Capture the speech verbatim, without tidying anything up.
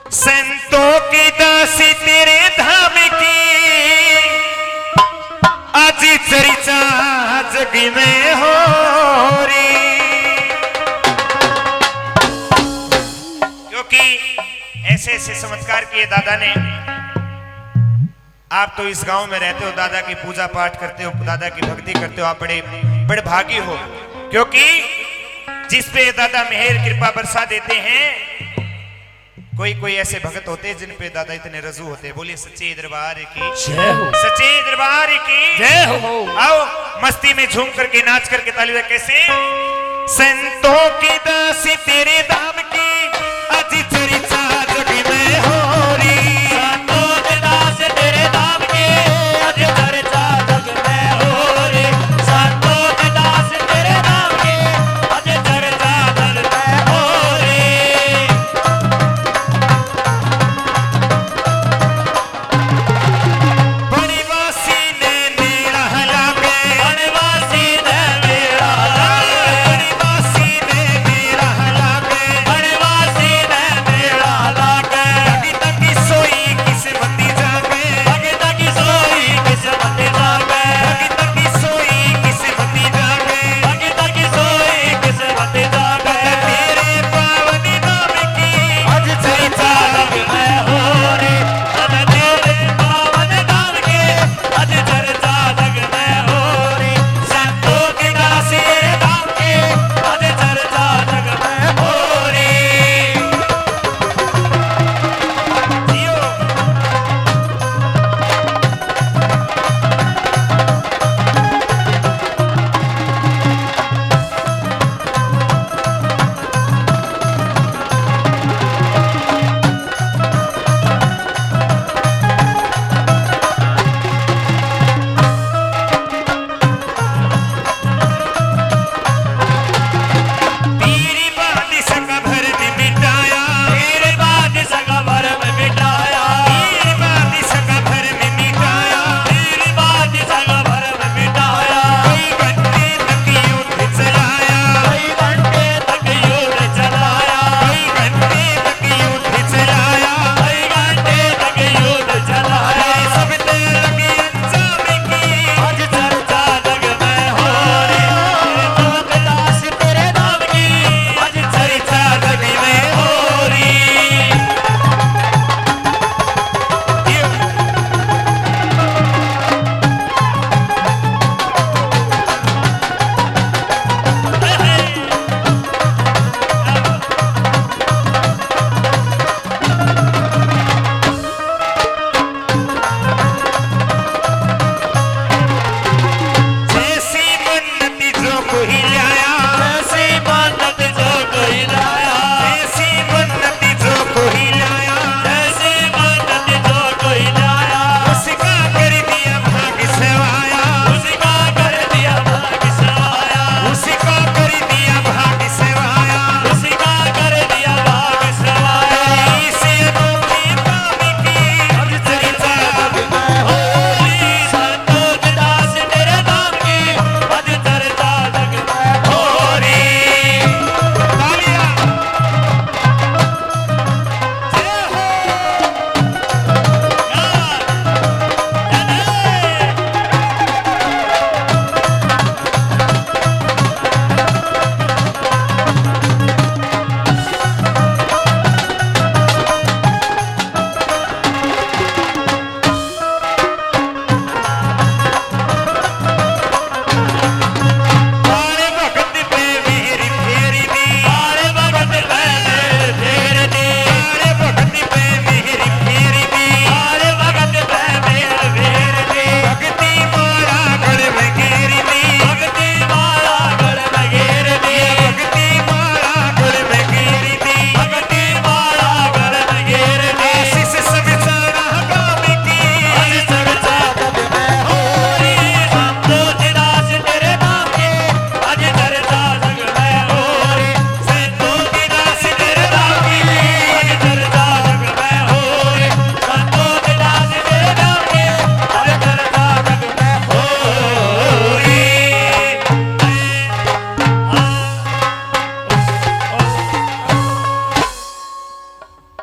संतों की दासी तेरे धाम की आज चर्चा जग में हो रही, क्योंकि ऐसे ऐसे चमत्कार किए दादा ने। आप तो इस गांव में रहते हो, दादा की पूजा पाठ करते हो, दादा की भक्ति करते हो, आप बड़े बड़े भागी हो, क्योंकि जिस पे दादा मेहर कृपा बरसा देते हैं, कोई कोई ऐसे भगत होते हैं जिन पे दादा इतने रजू होते हैं। बोलिए सच्चे दरबार की जय हो, सच्चे दरबार की जय हो। आओ मस्ती में झूम करके नाच करके ताली बजा। कैसे? संतों की दासी तेरे दाम